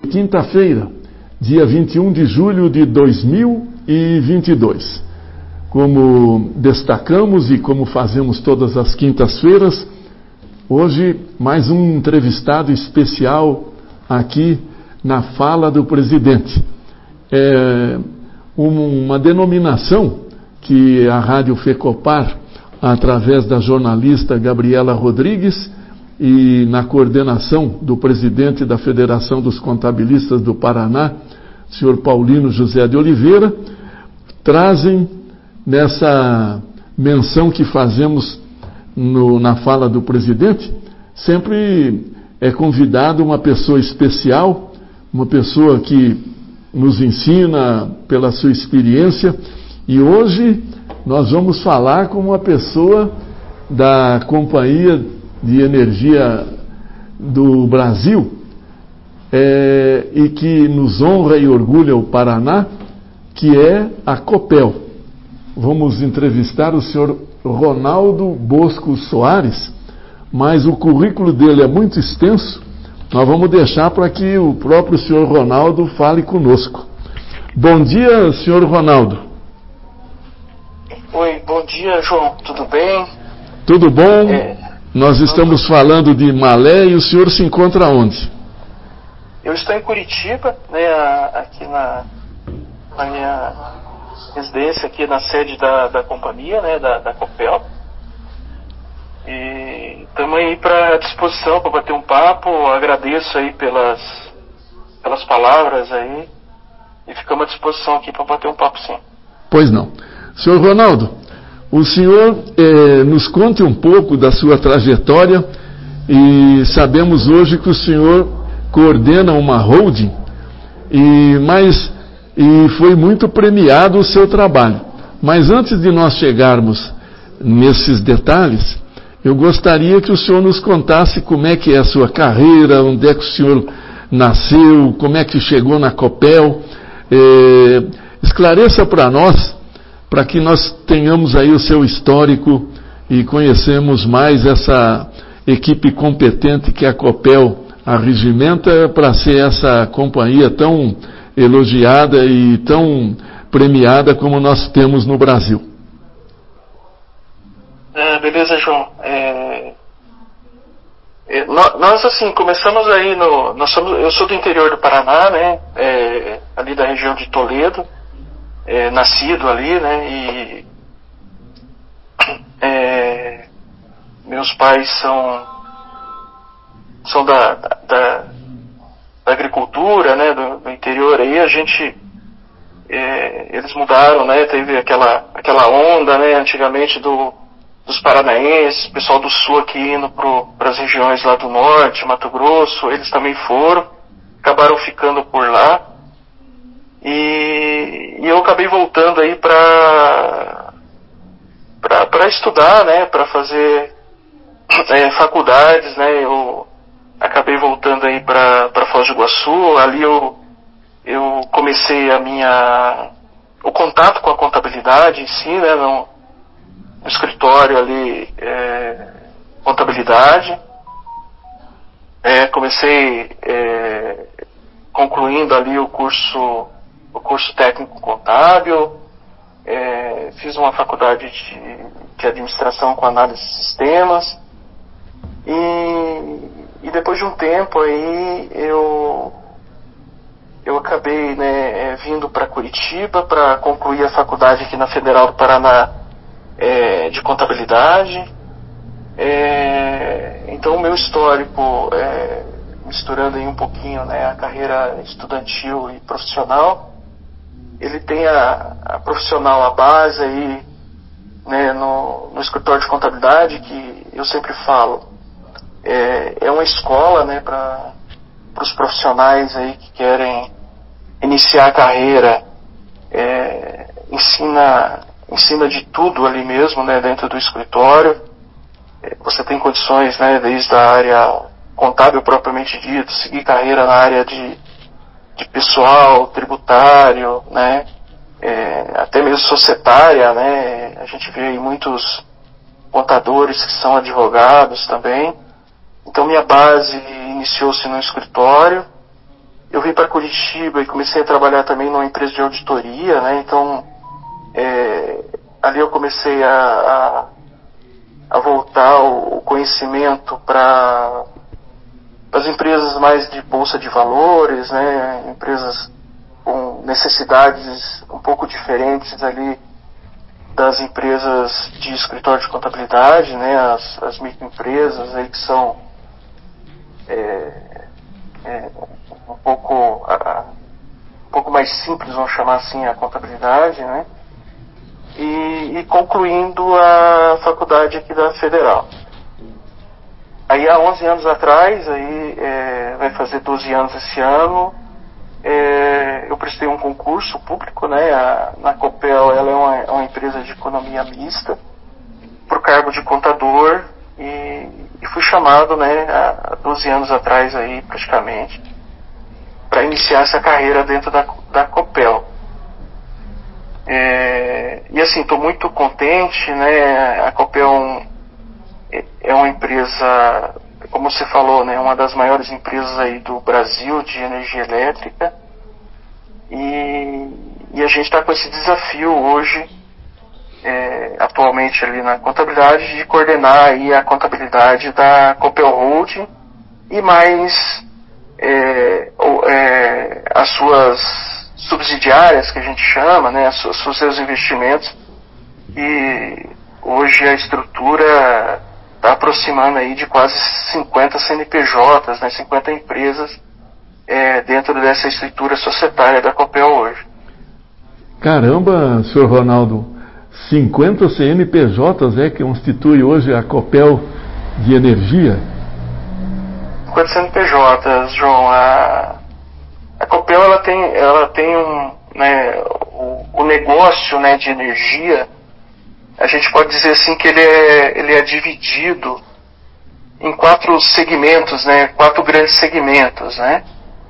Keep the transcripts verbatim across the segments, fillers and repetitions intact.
Quinta-feira, dia vinte e um de julho de dois mil e vinte e dois. Como destacamos e como fazemos todas as quintas-feiras, hoje mais um entrevistado especial aqui na Fala do Presidente. É uma denominação que a Rádio FECOPAR, através da jornalista Gabriela Rodrigues e na coordenação do presidente da Federação dos Contabilistas do Paraná, senhor Paulino José de Oliveira, trazem nessa menção que fazemos no, na Fala do Presidente. Sempre é convidado uma pessoa especial, uma pessoa que nos ensina pela sua experiência, e hoje nós vamos falar com uma pessoa da Companhia de Energia do Brasil, é, e que nos honra e orgulha o Paraná, que é a Copel. Vamos entrevistar o senhor Ronaldo Bosco Soares, mas o currículo dele é muito extenso. Nós vamos deixar para que o próprio senhor Ronaldo fale conosco. Bom dia, senhor Ronaldo. Oi, bom dia, João. Tudo bem? Tudo bom? É, Nós estamos tudo... falando de Malé, e o senhor se encontra onde? Eu estou em Curitiba, né, aqui na, na minha residência, aqui na sede da, da companhia, né, da, da Copel. E estamos aí para disposição para bater um papo. Agradeço aí pelas, pelas palavras aí, e ficamos à disposição aqui para bater um papo, sim. Pois não. Senhor Ronaldo, o senhor eh, nos conte um pouco da sua trajetória, e sabemos hoje que o senhor coordena uma holding, e, mas, e foi muito premiado o seu trabalho. Mas antes de nós chegarmos nesses detalhes, eu gostaria que o senhor nos contasse como é que é a sua carreira, onde é que o senhor nasceu, como é que chegou na Copel. Eh, esclareça para nós, para que nós tenhamos aí o seu histórico e conhecemos mais essa equipe competente que a Copel arregimenta para ser essa companhia tão elogiada e tão premiada como nós temos no Brasil. É, beleza, João. É, é, nós, assim, começamos aí no... Nós somos, eu sou do interior do Paraná, né? É, ali da região de Toledo. É, nascido ali, né, e é, meus pais são são da, da, da agricultura, né, do, do interior. Aí a gente é, eles mudaram, né, teve aquela aquela onda, né, antigamente do dos paranaenses, pessoal do sul aqui indo para as regiões lá do norte, Mato Grosso. Eles também foram, acabaram ficando por lá. E, e eu acabei voltando aí para para estudar, né, para fazer é, faculdades, né. Eu acabei voltando aí para para Foz do Iguaçu. Ali eu eu comecei a minha o contato com a contabilidade em si, né, no, no escritório ali, é, contabilidade. É, comecei é, concluindo ali o curso o curso técnico contábil, é, fiz uma faculdade de, de administração com análise de sistemas, e, e depois de um tempo aí eu, eu acabei, né, vindo para Curitiba para concluir a faculdade aqui na Federal do Paraná, é, de contabilidade. É, então o meu histórico, é, misturando aí um pouquinho, né, a carreira estudantil e profissional, ele tem a, a profissional, a base aí, né, no, no escritório de contabilidade, que eu sempre falo, é, é uma escola, né, para os profissionais aí que querem iniciar a carreira. É, ensina, ensina de tudo ali mesmo, né, dentro do escritório. É, você tem condições, né, desde a área contábil propriamente dito, seguir carreira na área de de pessoal, tributário, né, é, até mesmo societária, né. A gente vê aí muitos contadores que são advogados também. Então minha base iniciou-se no escritório, eu vim para Curitiba e comecei a trabalhar também numa empresa de auditoria, né? Então, é, ali eu comecei a, a, a voltar o conhecimento para as empresas mais de bolsa de valores, né? Empresas com necessidades um pouco diferentes ali das empresas de escritório de contabilidade, né? As, as microempresas aí que são é, é, um pouco a, um pouco mais simples, vamos chamar assim, a contabilidade, né? E, e concluindo a faculdade aqui da Federal. Aí há onze anos atrás, aí, é, vai fazer doze anos esse ano, é, eu prestei um concurso público, né? A, na Copel, ela é uma, é uma empresa de economia mista, para o cargo de contador, e, e fui chamado, né, há doze anos atrás aí, praticamente, para iniciar essa carreira dentro da, da Copel. É, e assim, estou muito contente, né? A Copel é uma empresa, como você falou, né, uma das maiores empresas aí do Brasil de energia elétrica, e, e a gente está com esse desafio hoje, é, atualmente ali na contabilidade, de coordenar aí a contabilidade da Copel Holding e mais é, é, as suas subsidiárias, que a gente chama, né, os seus investimentos, e hoje a estrutura está aproximando aí de quase cinquenta C N P Js, né, cinquenta empresas é, dentro dessa estrutura societária da Copel hoje. Caramba, senhor Ronaldo, cinquenta C N P Js é que constitui hoje a Copel de Energia? cinquenta C N P Js, João. A, a Copel ela tem, ela tem um, né, o, o negócio, né, de energia. A gente pode dizer assim que ele é, ele é dividido em quatro segmentos, né? Quatro grandes segmentos, né?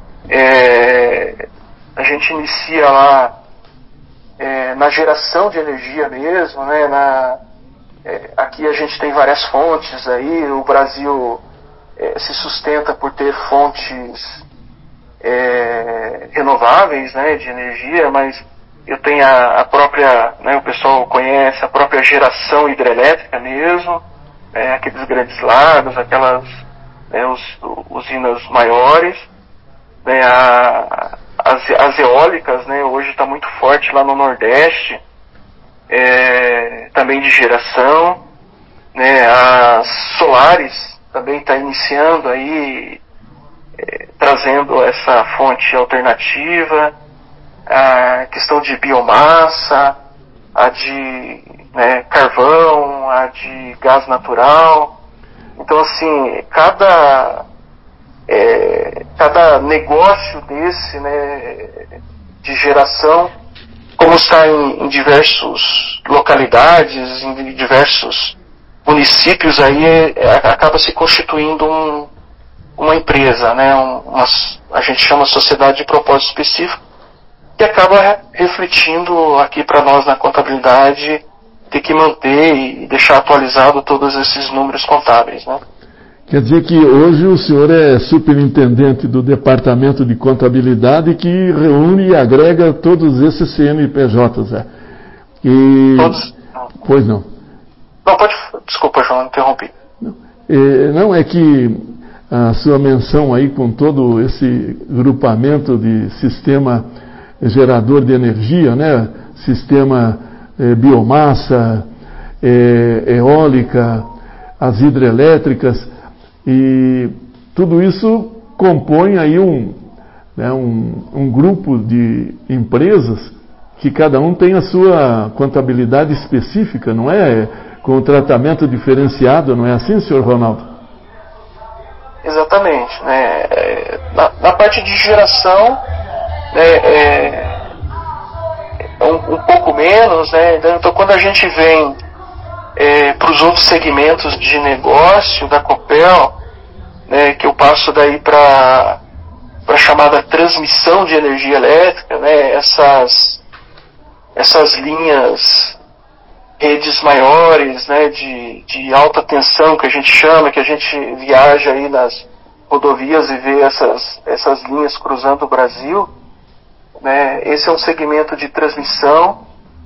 É, a gente inicia lá é, na geração de energia mesmo, né? Na, é, aqui a gente tem várias fontes aí. O Brasil é, se sustenta por ter fontes é, renováveis, né? De energia, mas eu tenho a, a própria, né, o pessoal conhece, a própria geração hidrelétrica mesmo, né, aqueles grandes lagos, aquelas, né, os, usinas maiores, né, a, as, as eólicas, né, hoje está muito forte lá no Nordeste, é, também de geração, né, as solares também está iniciando aí, é, trazendo essa fonte alternativa, a questão de biomassa, a de, né, carvão, a de gás natural. Então, assim, cada, é, cada negócio desse, né, de geração, como está em, em diversas localidades, em diversos municípios, aí é, acaba se constituindo um, uma empresa, né, um, uma, a gente chama sociedade de propósito específico, que acaba refletindo aqui para nós na contabilidade, ter que manter e deixar atualizado todos esses números contábeis, né? Quer dizer que hoje o senhor é superintendente do Departamento de Contabilidade que reúne e agrega todos esses C N P Js, é? E... Todos? Pois não. Não, pode... Desculpa, João, interrompi. Não. É, não, é que a sua menção aí com todo esse grupamento de sistema gerador de energia, né? Sistema eh, biomassa, eh, eólica, as hidrelétricas, e tudo isso compõe aí um, né, um, um grupo de empresas que cada um tem a sua contabilidade específica, não é? Com tratamento diferenciado, não é assim, senhor Ronaldo? Exatamente, né? Na, na parte de geração, né, é, um, um pouco menos, né? Então, quando a gente vem é, para os outros segmentos de negócio da Copel, né, que eu passo daí para a chamada transmissão de energia elétrica, né? Essas, essas linhas, redes maiores, né? De, de alta tensão, que a gente chama, que a gente viaja aí nas rodovias e ver essas, essas linhas cruzando o Brasil, né? Esse é um segmento de transmissão.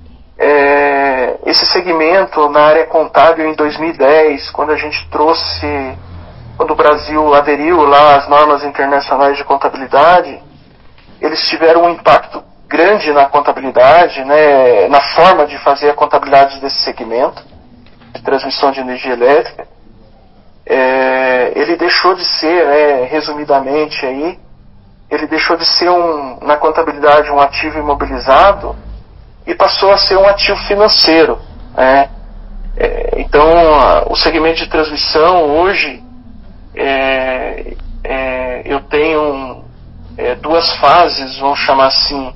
É, esse segmento na área contábil em dois mil e dez, quando a gente trouxe, quando o Brasil aderiu lá às normas internacionais de contabilidade, eles tiveram um impacto grande na contabilidade, né, na forma de fazer a contabilidade desse segmento de transmissão de energia elétrica. É, ele deixou de ser, né, resumidamente aí, ele deixou de ser um, na contabilidade um ativo imobilizado e passou a ser um ativo financeiro, né? É, então, a, o segmento de transmissão hoje, é, é, eu tenho um, é, duas fases, vamos chamar assim,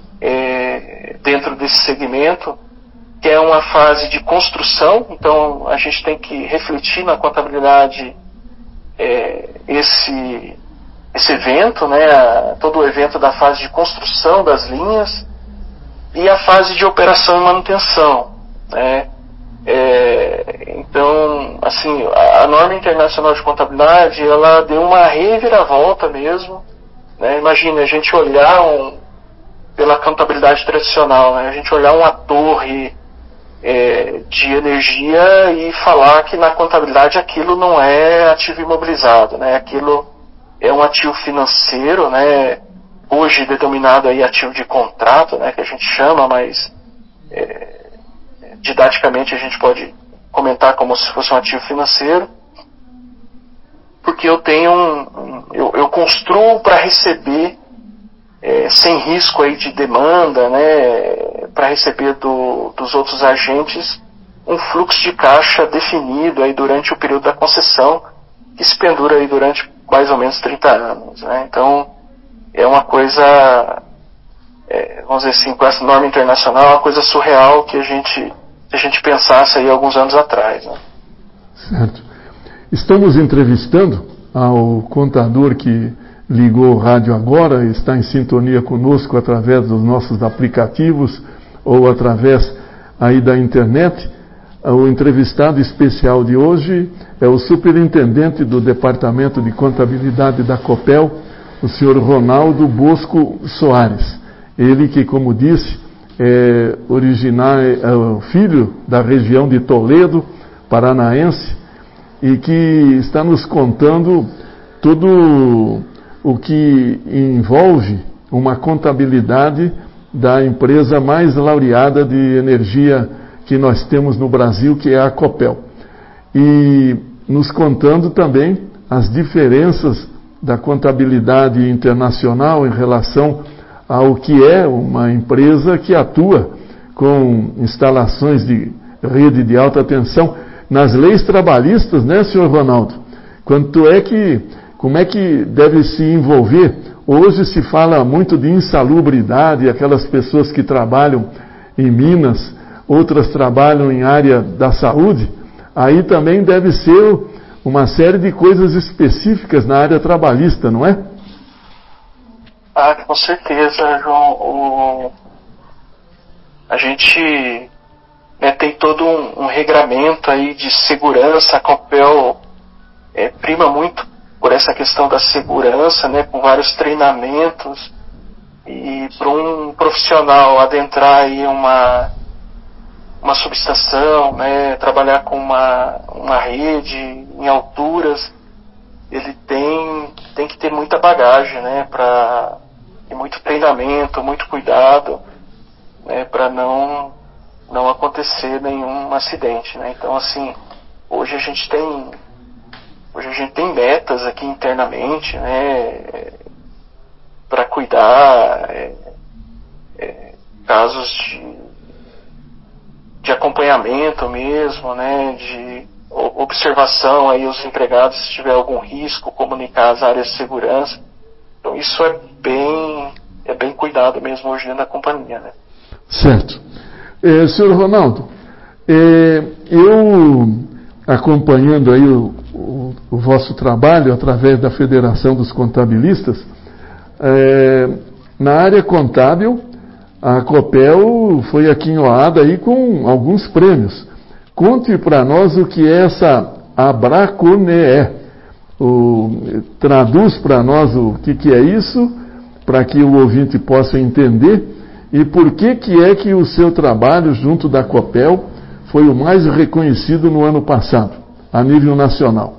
é, dentro desse segmento, que é uma fase de construção. Então a gente tem que refletir na contabilidade é, esse, esse evento, né, todo o evento da fase de construção das linhas, e a fase de operação e manutenção, né? É, então, assim, a, a norma internacional de contabilidade, ela deu uma reviravolta mesmo, né? Imagina a gente olhar um, pela contabilidade tradicional, né? A gente olhar uma torre é, de energia e falar que na contabilidade aquilo não é ativo imobilizado, né? Aquilo é um ativo financeiro, né? Hoje denominado aí ativo de contrato, né, que a gente chama, mas é, didaticamente a gente pode comentar como se fosse um ativo financeiro, porque eu tenho um, um eu, eu construo para receber é, sem risco aí de demanda, né, para receber do, dos outros agentes um fluxo de caixa definido aí durante o período da concessão, que se pendura aí durante mais ou menos trinta anos, né? Então é uma coisa, é, vamos dizer assim, com essa norma internacional, uma coisa surreal que a gente, se a gente pensasse aí alguns anos atrás, né? Certo. Estamos entrevistando ao contador que ligou o rádio agora, está em sintonia conosco através dos nossos aplicativos ou através aí da internet. O entrevistado especial de hoje é o superintendente do Departamento de Contabilidade da Copel, o senhor Ronaldo Bosco Soares. Ele que, como disse, é, originar, é o filho da região de Toledo, paranaense, e que está nos contando tudo o que envolve uma contabilidade da empresa mais laureada de energia que nós temos no Brasil, que é a Copel. E nos contando também as diferenças da contabilidade internacional em relação ao que é uma empresa que atua com instalações de rede de alta tensão nas leis trabalhistas, né, senhor Ronaldo? Quanto é que, como é que deve se envolver? Hoje se fala muito de insalubridade, aquelas pessoas que trabalham em Minas, outras trabalham em área da saúde. Aí também deve ser uma série de coisas específicas na área trabalhista, não é? Ah, com certeza, João. O... A gente, né, tem todo um, um regramento aí de segurança. A Copel é, prima muito por essa questão da segurança, né, com vários treinamentos. E para um profissional adentrar aí uma, uma subestação, né, trabalhar com uma, uma rede em alturas, ele tem, tem que ter muita bagagem, né, pra, e muito treinamento, muito cuidado, né, para não, não acontecer nenhum acidente, né? Então, assim, hoje a gente tem, hoje a gente tem metas aqui internamente, né, para cuidar, é, é, casos de, de acompanhamento mesmo, né, de observação aí os empregados, se tiver algum risco, comunicar as áreas de segurança. Então isso é bem, é bem cuidado mesmo hoje dentro da companhia, né? Certo. É, senhor Ronaldo, é, eu acompanhando aí o, o, o vosso trabalho através da Federação dos Contabilistas, é, na área contábil, a Copel foi aquinhoada aí com alguns prêmios. Conte para nós o que é essa Abraconeé. o, traduz para nós o que, que é isso, para que o ouvinte possa entender, e por que, que é que o seu trabalho junto da Copel foi o mais reconhecido no ano passado, a nível nacional.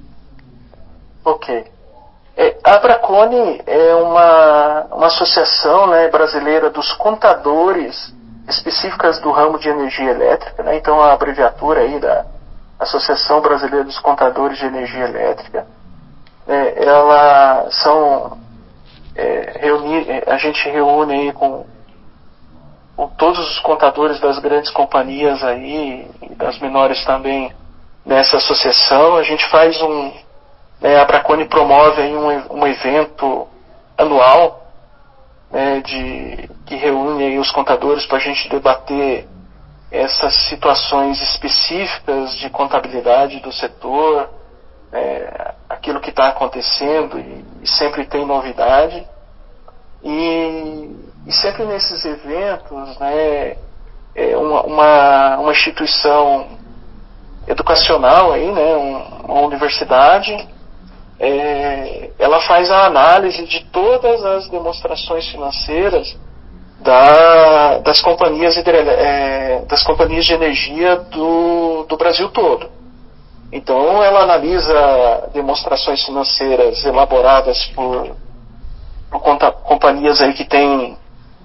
Ok. É, a Abracone é uma, uma associação, né, brasileira dos contadores específicas do ramo de energia elétrica, né? Então a abreviatura aí da Associação Brasileira dos Contadores de Energia Elétrica, é, ela são é, reunir, a gente reúne aí com, com todos os contadores das grandes companhias aí e das menores também nessa associação. A gente faz um Né, a Abracone promove aí um, um evento anual, né, de, que reúne aí os contadores para a gente debater essas situações específicas de contabilidade do setor, é, aquilo que está acontecendo e, e sempre tem novidade. E, e sempre nesses eventos, né, é uma, uma, uma instituição educacional, aí, né, uma universidade, É, ela faz a análise de todas as demonstrações financeiras da, das, companhias hidre, é, das companhias de energia do, do Brasil todo. Então ela analisa demonstrações financeiras elaboradas por, por conta, companhias aí que têm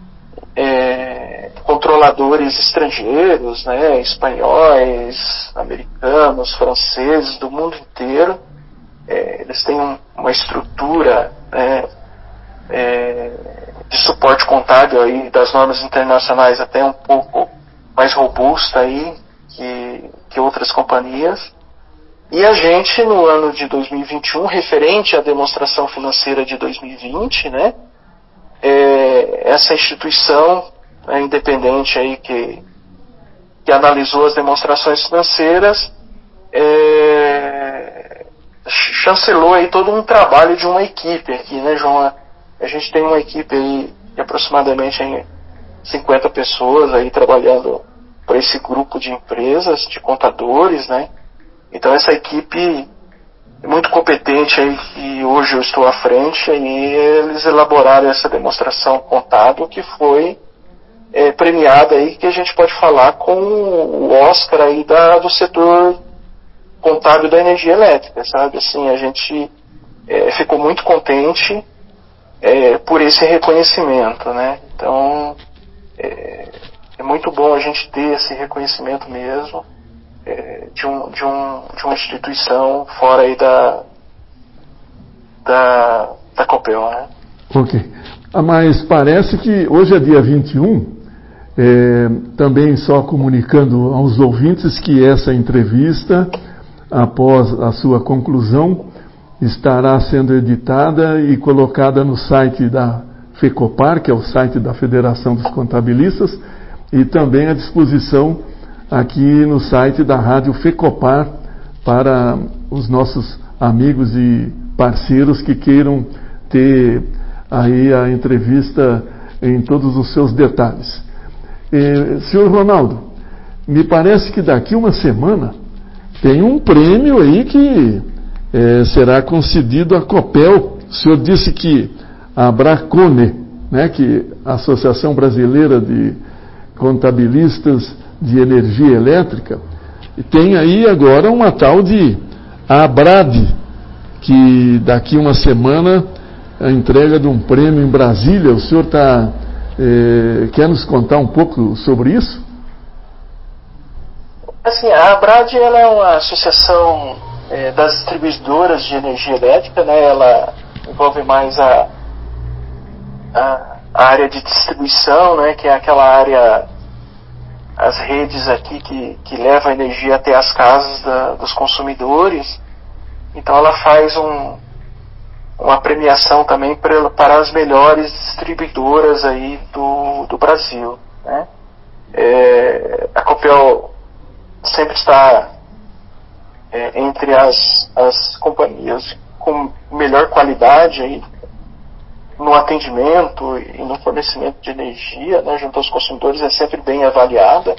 é, controladores estrangeiros, né, espanhóis, americanos, franceses, do mundo inteiro. É, eles têm um, uma estrutura, né, é, de suporte contábil aí das normas internacionais até um pouco mais robusta aí que, que outras companhias. E a gente, no ano de dois mil e vinte e um, referente à demonstração financeira de dois mil e vinte, né, é, essa instituição, né, independente aí que, que analisou as demonstrações financeiras, é, chancelou aí todo um trabalho de uma equipe aqui, né, João? A gente tem uma equipe aí de aproximadamente cinquenta pessoas aí trabalhando para esse grupo de empresas, de contadores, né? Então essa equipe é muito competente aí, e hoje eu estou à frente, e eles elaboraram essa demonstração contábil que foi é, premiada aí, que a gente pode falar com o Oscar aí da, do setor contábil da energia elétrica, sabe? Assim, a gente é, ficou muito contente é, por esse reconhecimento, né? Então é, é muito bom a gente ter esse reconhecimento mesmo, é, de, um, de, um, de uma instituição fora aí da da, da Copel, né? Ok. Ah, mas parece que hoje é dia vinte e um, é, também só comunicando aos ouvintes que essa entrevista, após a sua conclusão, estará sendo editada e colocada no site da FECOPAR, que é o site da Federação dos Contabilistas, e também à disposição aqui no site da Rádio FECOPAR para os nossos amigos e parceiros que queiram ter aí a entrevista em todos os seus detalhes. Eh, senhor Ronaldo, me parece que daqui uma semana tem um prêmio aí que eh, será concedido à Copel. O senhor disse que a Abracone, né, que a Associação Brasileira de Contabilistas de Energia Elétrica, tem aí agora uma tal de ABRAD, que daqui uma semana a entrega de um prêmio em Brasília. O senhor tá, eh, quer nos contar um pouco sobre isso? Assim, a ABRAD, ela é uma associação é, das distribuidoras de energia elétrica, né? Ela envolve mais a, a, a área de distribuição, né? Que é aquela área, as redes aqui que, que levam a energia até as casas da, dos consumidores. Então ela faz um, uma premiação também para, para as melhores distribuidoras aí do, do Brasil, né? É, a Copel sempre está é, entre as, as companhias com melhor qualidade aí no atendimento e no fornecimento de energia, né, junto aos consumidores, é sempre bem avaliada.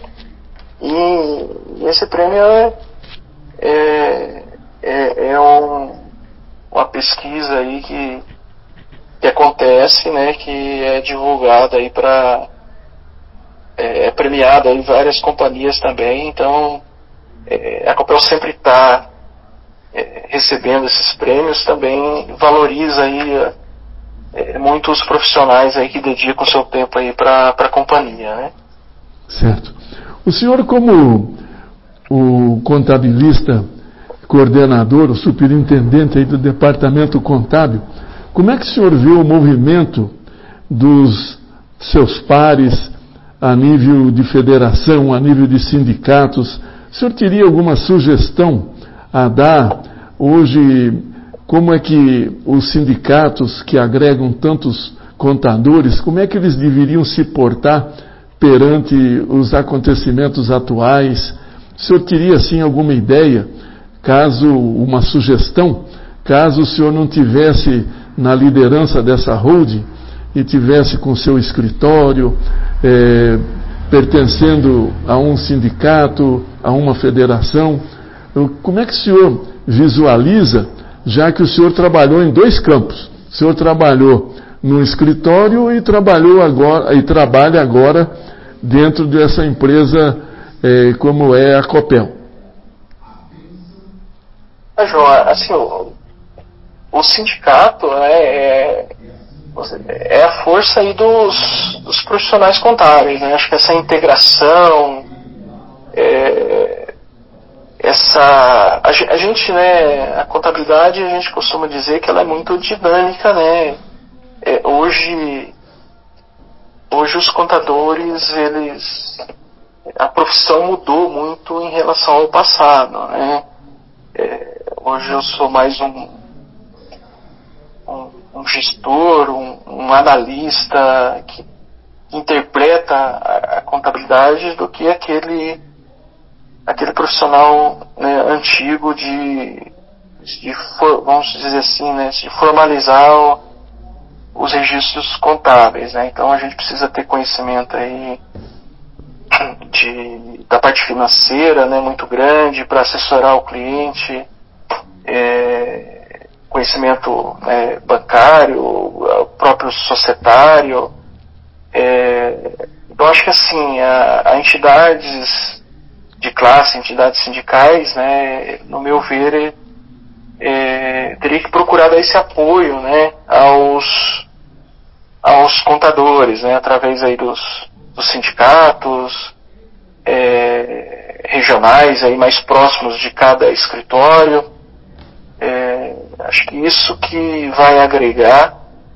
E esse prêmio é, é, é, é um, uma pesquisa aí que, que acontece, né, que é divulgada aí para é, é premiada em várias companhias também. Então é, a Copel sempre está é, recebendo esses prêmios, também valoriza aí é, muito os profissionais aí que dedicam o seu tempo aí para a companhia, né? Certo. O senhor, como o contabilista coordenador, o superintendente aí do departamento contábil, como é que o senhor vê o movimento dos seus pares a nível de federação, a nível de sindicatos? O senhor teria alguma sugestão a dar hoje? Como é que os sindicatos que agregam tantos contadores, como é que eles deveriam se portar perante os acontecimentos atuais? O senhor teria, assim, alguma ideia, caso, uma sugestão, caso o senhor não tivesse na liderança dessa holding e tivesse com seu escritório, é, pertencendo a um sindicato, a uma federação? Como é que o senhor visualiza, já que o senhor trabalhou em dois campos? O senhor trabalhou no escritório e trabalhou agora e trabalha agora dentro dessa empresa é, como é a Copel. Ah, João, assim, o, o sindicato, né, é, é a força aí dos, dos profissionais contábeis, né? Acho que essa integração, é, essa a, a gente, né, a contabilidade, a gente costuma dizer que ela é muito dinâmica, né? É, hoje hoje os contadores, eles a profissão mudou muito em relação ao passado, né? É, hoje eu sou mais um um, um gestor, um, um analista que interpreta a, a contabilidade do que aquele aquele profissional, né, antigo de, de for, vamos dizer assim, né, de formalizar o, os registros contábeis, né? Então a gente precisa ter conhecimento aí de, da parte financeira, né, muito grande para assessorar o cliente, é, conhecimento, né, bancário, o próprio societário. É, eu acho que assim, a, a entidades de classe, entidades sindicais, né, no meu ver, é, teria que procurar dar esse apoio, né, aos, aos contadores, né, através aí dos, dos sindicatos é, regionais aí mais próximos de cada escritório. É, acho que isso que vai agregar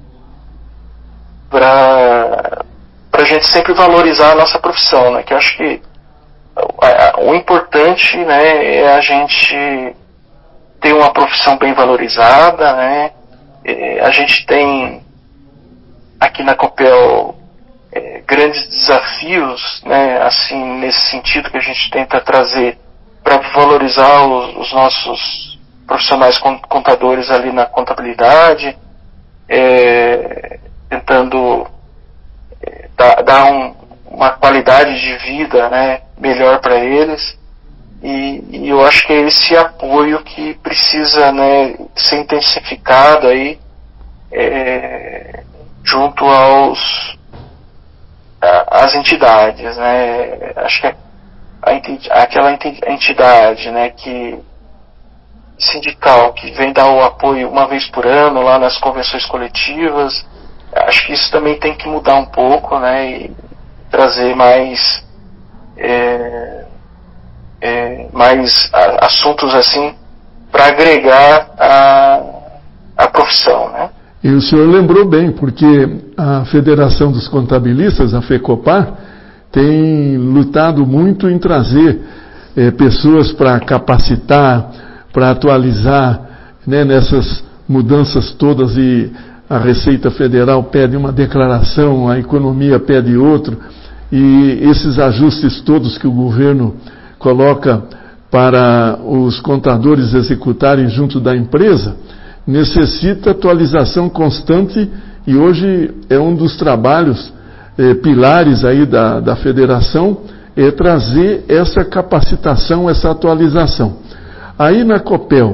para a gente sempre valorizar a nossa profissão, né, que eu acho que o importante, né, é a gente ter uma profissão bem valorizada, né? A gente tem aqui na Copel é, grandes desafios, né, assim, nesse sentido que a gente tenta trazer para valorizar os, os nossos profissionais contadores ali na contabilidade, é, tentando é, dar, dar um, uma qualidade de vida, né, melhor para eles. E, e eu acho que é esse apoio que precisa, né, ser intensificado aí é, junto aos a, as entidades, né? Acho que a, aquela entidade, né, que sindical que vem dar o apoio uma vez por ano lá nas convenções coletivas, acho que isso também tem que mudar um pouco, né, e trazer mais é, É, mais a, assuntos assim para agregar a, a profissão, né? E o senhor lembrou bem, porque a Federação dos Contabilistas, a FECOPAR, tem lutado muito em trazer é, pessoas para capacitar, para atualizar, né, nessas mudanças todas, e a Receita Federal pede uma declaração, a economia pede outro, e esses ajustes todos que o governo coloca para os contadores executarem junto da empresa, necessita atualização constante, e hoje é um dos trabalhos eh, pilares aí da, da federação, é trazer essa capacitação, essa atualização. Aí na Copel,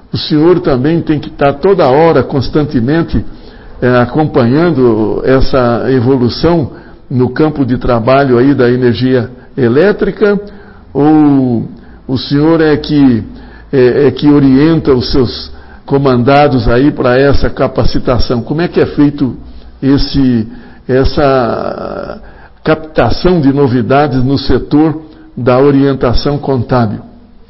o senhor também tem que estar toda hora, constantemente, é, acompanhando essa evolução no campo de trabalho aí da energia elétrica, ou o senhor é que, é, é que orienta os seus comandados aí para essa capacitação? Como é que é feito esse, essa captação de novidades no setor da orientação contábil?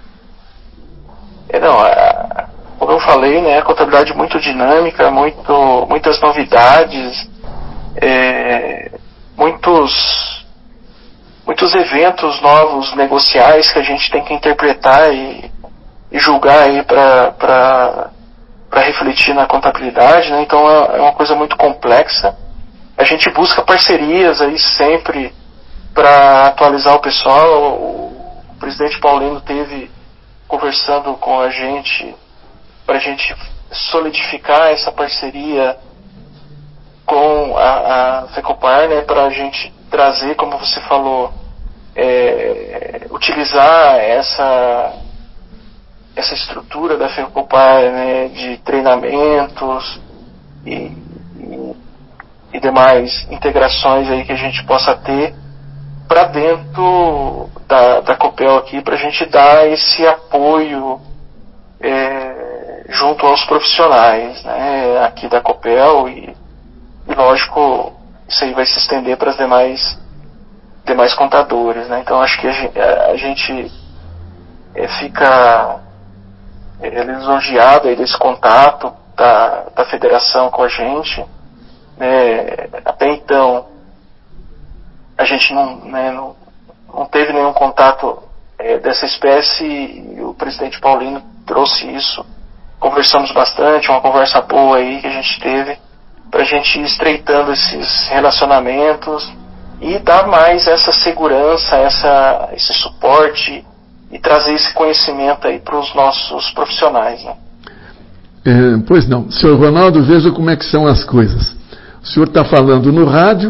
É, não, a, como eu falei, né, a contabilidade muito dinâmica, muito, muitas novidades, é, muitos, muitos eventos novos negociais que a gente tem que interpretar e, e julgar aí para para refletir na contabilidade, né? Então é uma coisa muito complexa. A gente busca parcerias aí sempre para atualizar o pessoal. O presidente Paulino teve conversando com a gente para a gente solidificar essa parceria com a, a FECOPAR, né? Para a gente trazer, como você falou, é, utilizar essa essa estrutura da FECOPAR, né, de treinamentos e, e, e demais integrações aí que a gente possa ter para dentro da, da Copel aqui, para a gente dar esse apoio é, junto aos profissionais, né, aqui da Copel e, e lógico, isso aí vai se estender para as demais, demais contadores, né? Então acho que a gente, a gente é, fica é, lisonjeado aí desse contato da, da federação com a gente, né? Até então a gente não, né, não, não teve nenhum contato é, dessa espécie e o presidente Paulino trouxe isso. Conversamos bastante, uma conversa boa aí que a gente teve para a gente ir estreitando esses relacionamentos e dar mais essa segurança, essa, esse suporte e trazer esse conhecimento aí para os nossos profissionais, né? É, pois não. senhor Ronaldo, veja como é que são as coisas. O senhor está falando no rádio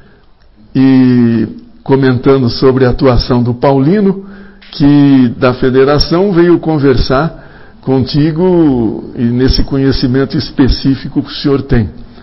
e comentando sobre a atuação do Paulino, que da federação veio conversar contigo e nesse conhecimento específico que o senhor tem.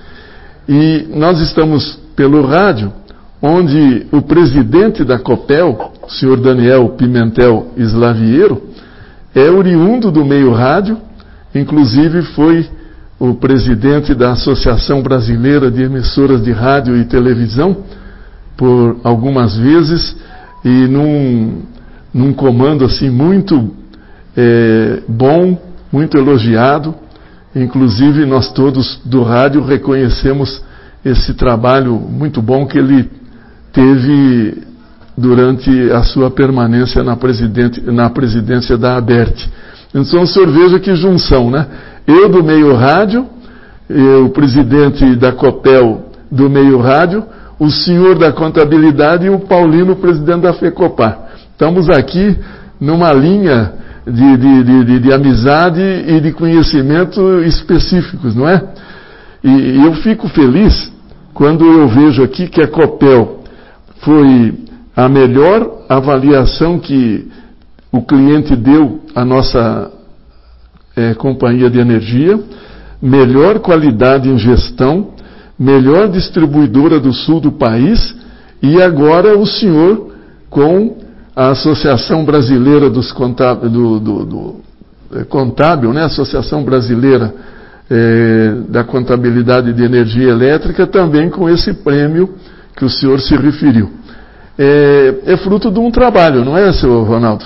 E nós estamos pelo rádio, onde o presidente da Copel, o senhor Daniel Pimentel Slaviero, é oriundo do meio rádio, inclusive foi o presidente da Associação Brasileira de Emissoras de Rádio e Televisão por algumas vezes, e num, num comando assim muito é, bom, muito elogiado. Inclusive nós todos do rádio reconhecemos esse trabalho muito bom que ele teve durante a sua permanência na, na presidência da ABERT. Então o senhor veja que junção, né? Eu do meio rádio, eu, o presidente da Copel do meio rádio, o senhor da contabilidade e o Paulino, presidente da FECOPAR. Estamos aqui numa linha de, de, de, de amizade e de conhecimento específicos, não é? E, e eu fico feliz quando eu vejo aqui que a Copel foi a melhor avaliação que o cliente deu à nossa é, companhia de energia, melhor qualidade em gestão, melhor distribuidora do sul do país, e agora o senhor com a Associação Brasileira dos Contábil, do, do, do, é, Contábil, né? Associação Brasileira é, da Contabilidade de Energia Elétrica, também com esse prêmio que o senhor se referiu. É, é fruto de um trabalho, não é, senhor Ronaldo?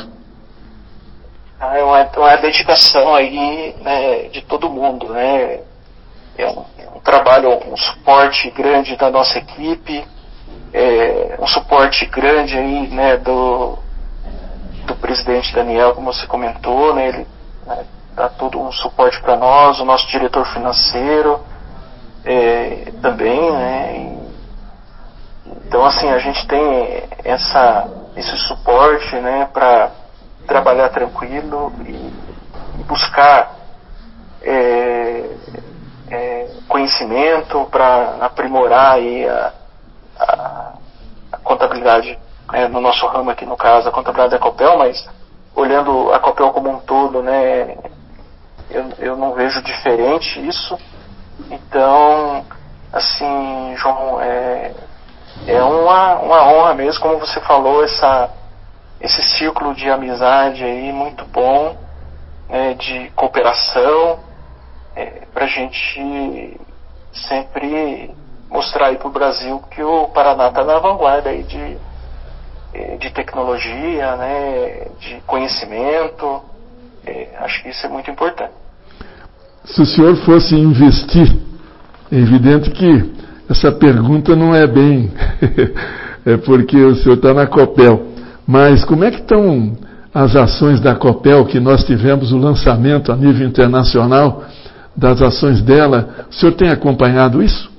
Ah, é uma, uma dedicação aí, né, de todo mundo, né? É um, um trabalho, um suporte grande da nossa equipe, é, um suporte grande aí, né, do, do presidente Daniel, como você comentou, né? Ele, né, dá todo um suporte para nós, o nosso diretor financeiro é, também, né? E, então, assim, a gente tem essa, esse suporte, né, para trabalhar tranquilo e, e buscar é, é, conhecimento para aprimorar aí a, a, a contabilidade, né, no nosso ramo aqui, no caso, a contabilidade da Copel, mas olhando a Copel como um todo, né, eu, eu não vejo diferente isso. Então, assim, João, é, é uma, uma honra mesmo, como você falou, essa, esse círculo de amizade aí muito bom, né, de cooperação, é, para a gente sempre mostrar aí para o Brasil que o Paraná está na vanguarda aí de, de tecnologia, né, de conhecimento. É, acho que isso é muito importante. Se o senhor fosse investir, é evidente que essa pergunta não é bem, é porque o senhor está na Copel, mas como é que estão as ações da Copel, que nós tivemos o lançamento a nível internacional das ações dela? O senhor tem acompanhado isso?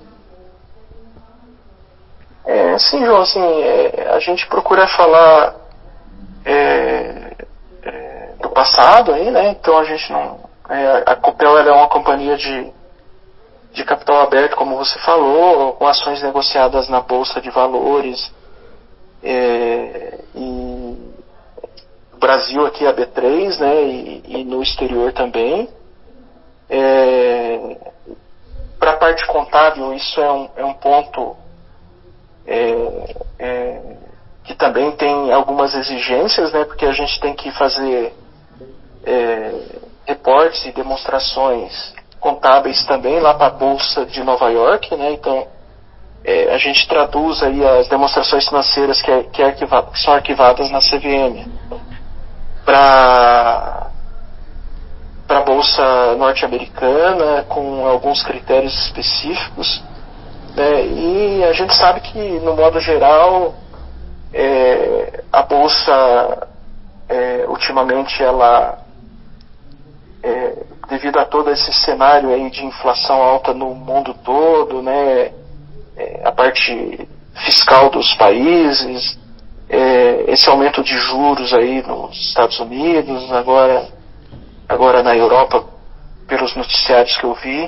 É, sim, João, assim, é, a gente procura falar é, é, do passado aí, né? Então a gente não... É, a Copel ela é uma companhia de, de capital aberto, como você falou, com ações negociadas na Bolsa de Valores, é, e no Brasil aqui a B três, né? E, e no exterior também. É, para a parte contábil, isso é um, é um ponto é, é, que também tem algumas exigências, né, porque a gente tem que fazer é, reportes e demonstrações contábeis também lá para a Bolsa de Nova York, né, então é, a gente traduz aí as demonstrações financeiras que, é, que, é arquiva, que são arquivadas na C V M para para a Bolsa norte-americana, com alguns critérios específicos, né? E a gente sabe que, no modo geral, é, a Bolsa, é, ultimamente, ela, é, devido a todo esse cenário aí de inflação alta no mundo todo, né? É, a parte fiscal dos países, é, esse aumento de juros aí nos Estados Unidos, agora... agora na Europa, pelos noticiários que eu vi,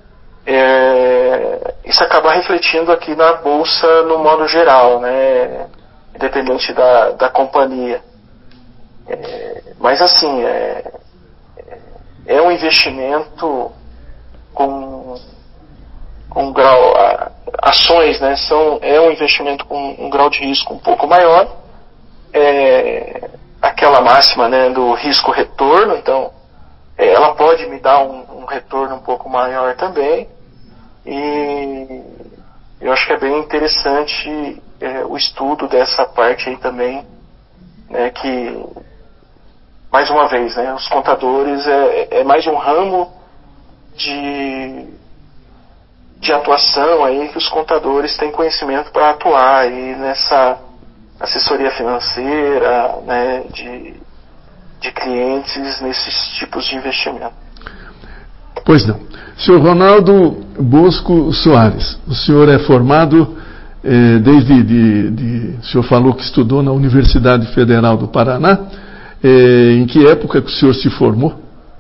é, isso acaba refletindo aqui na Bolsa no modo geral, né, independente da, da companhia. É, mas assim, é, é um investimento com, com um grau, a, ações, né, são, é um investimento com um grau de risco um pouco maior, é, aquela máxima, né, do risco-retorno, então ela pode me dar um, um retorno um pouco maior também, e eu acho que é bem interessante é, o estudo dessa parte aí também, né, que, mais uma vez, né, os contadores é, é mais um ramo de, de atuação aí que os contadores têm conhecimento para atuar aí nessa assessoria financeira, né, de de clientes nesses tipos de investimento. Pois não. senhor Ronaldo Bosco Soares, o senhor é formado eh, desde, de, de, o senhor falou que estudou na Universidade Federal do Paraná, eh, em que época que o senhor se formou?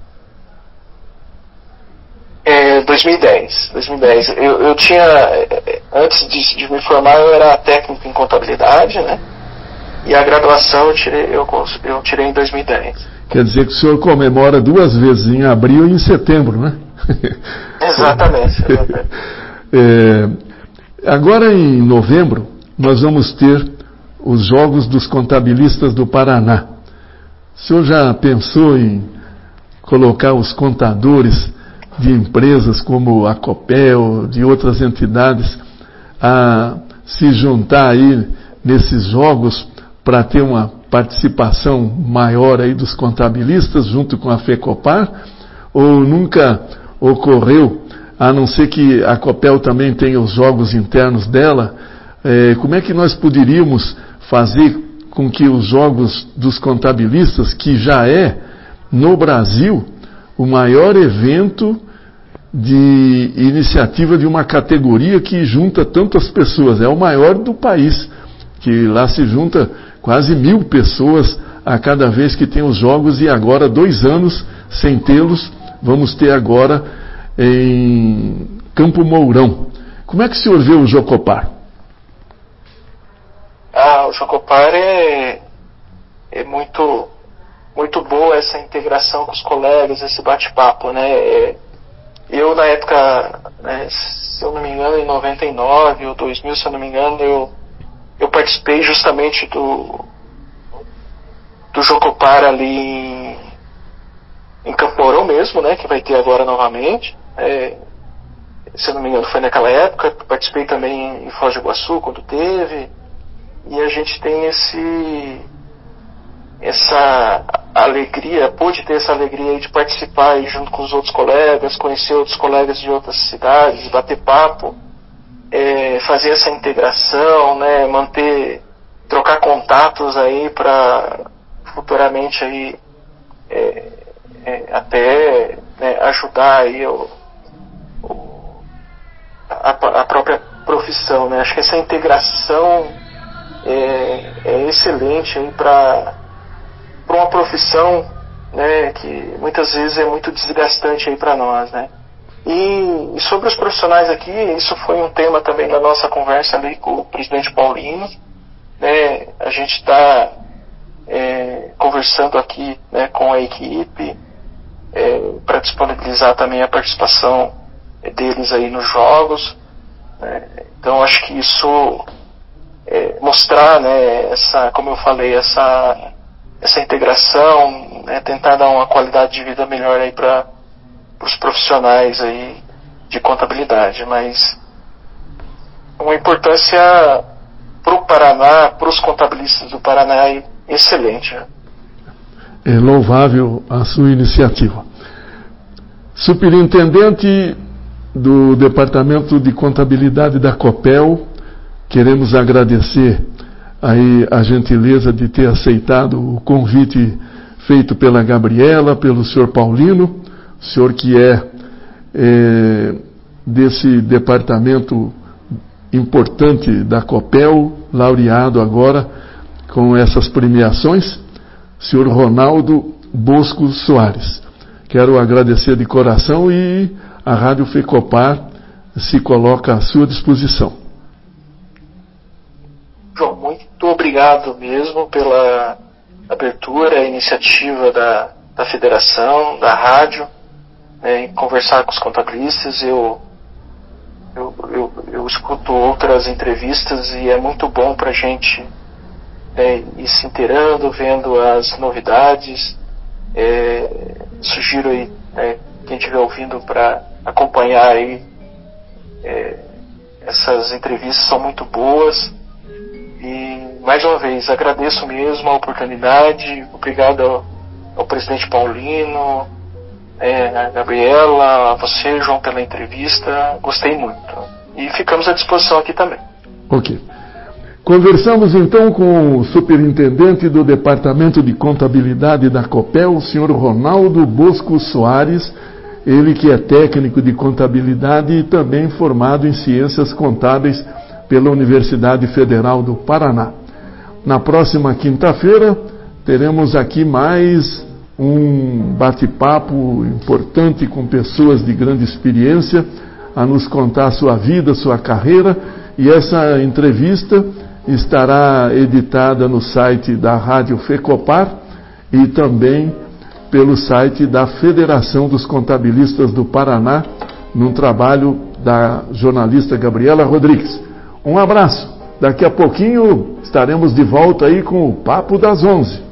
É, dois mil e dez. dois mil e dez. Eu, eu tinha, antes de, de me formar, eu era técnico em contabilidade, né? E a graduação eu tirei, eu, eu tirei em dois mil e dez. Quer dizer que o senhor comemora duas vezes, em abril e em setembro, né? Exatamente. exatamente. É, agora em novembro, nós vamos ter os Jogos dos Contabilistas do Paraná. O senhor já pensou em colocar os contadores de empresas como a Copel, de outras entidades, a se juntar aí nesses jogos para ter uma participação maior aí dos contabilistas junto com a FECOPAR, ou nunca ocorreu, a não ser que a Copel também tenha os jogos internos dela, é, como é que nós poderíamos fazer com que os jogos dos contabilistas, que já é no Brasil o maior evento de iniciativa de uma categoria que junta tantas pessoas, é o maior do país, que lá se junta quase mil pessoas a cada vez que tem os jogos, e agora dois anos sem tê-los, vamos ter agora em Campo Mourão. Como é que o senhor vê o Jocopar? Ah, o Jocopar é, é muito, muito boa essa integração com os colegas, esse bate-papo, né? É, eu, na época, né, se eu não me engano, em noventa e nove ou dois mil, se eu não me engano, eu, eu participei justamente do, do Jocopar ali em, em Campo Mourão mesmo, né? Que vai ter agora novamente. É, se eu não me engano, foi naquela época. Participei também em Foz do Iguaçu, quando teve. E a gente tem esse... essa alegria, pude ter essa alegria aí de participar aí junto com os outros colegas, conhecer outros colegas de outras cidades, bater papo, é, fazer essa integração, né, manter, trocar contatos aí para futuramente aí é, é, até né, ajudar aí o, o, a, a própria profissão, né? Acho que essa integração é, é excelente aí para para uma profissão, né, que muitas vezes é muito desgastante aí para nós, né? E, e sobre os profissionais aqui, isso foi um tema também da nossa conversa ali com o presidente Paulino, né? A gente está é, conversando aqui, né, com a equipe é, para disponibilizar também a participação deles aí nos jogos, né? Então acho que isso é, mostrar, né, essa, como eu falei, essa essa integração, né, tentar dar uma qualidade de vida melhor aí para os profissionais aí de contabilidade, mas uma importância para o Paraná, para os contabilistas do Paraná, é excelente. Né? É louvável a sua iniciativa. Superintendente do Departamento de Contabilidade da Copel, queremos agradecer aí a gentileza de ter aceitado o convite feito pela Gabriela, pelo senhor Paulino, o senhor que é, é desse departamento importante da Copel, laureado agora com essas premiações, senhor Ronaldo Bosco Soares. Quero agradecer de coração e a Rádio Fecopar se coloca à sua disposição. João, muito obrigado mesmo pela abertura, a iniciativa da, da federação, da rádio, né, em conversar com os contabilistas. Eu, eu, eu, eu escuto outras entrevistas e é muito bom para a gente né, ir se inteirando, vendo as novidades. É, sugiro aí, né, quem estiver ouvindo para acompanhar aí, é, essas entrevistas são muito boas. E, mais uma vez, agradeço mesmo a oportunidade, obrigado ao, ao presidente Paulino, é, a Gabriela, a você, João, pela entrevista, gostei muito. E ficamos à disposição aqui também. Ok. Conversamos então com o superintendente do Departamento de Contabilidade da Copel, o senhor Ronaldo Bosco Soares, ele que é técnico de contabilidade e também formado em ciências contábeis pela Universidade Federal do Paraná. Na próxima quinta-feira, teremos aqui mais um bate-papo importante com pessoas de grande experiência a nos contar sua vida, sua carreira, e essa entrevista estará editada no site da Rádio Fecopar e também pelo site da Federação dos Contabilistas do Paraná, num trabalho da jornalista Gabriela Rodrigues. Um abraço. Daqui a pouquinho estaremos de volta aí com o Papo das Onze.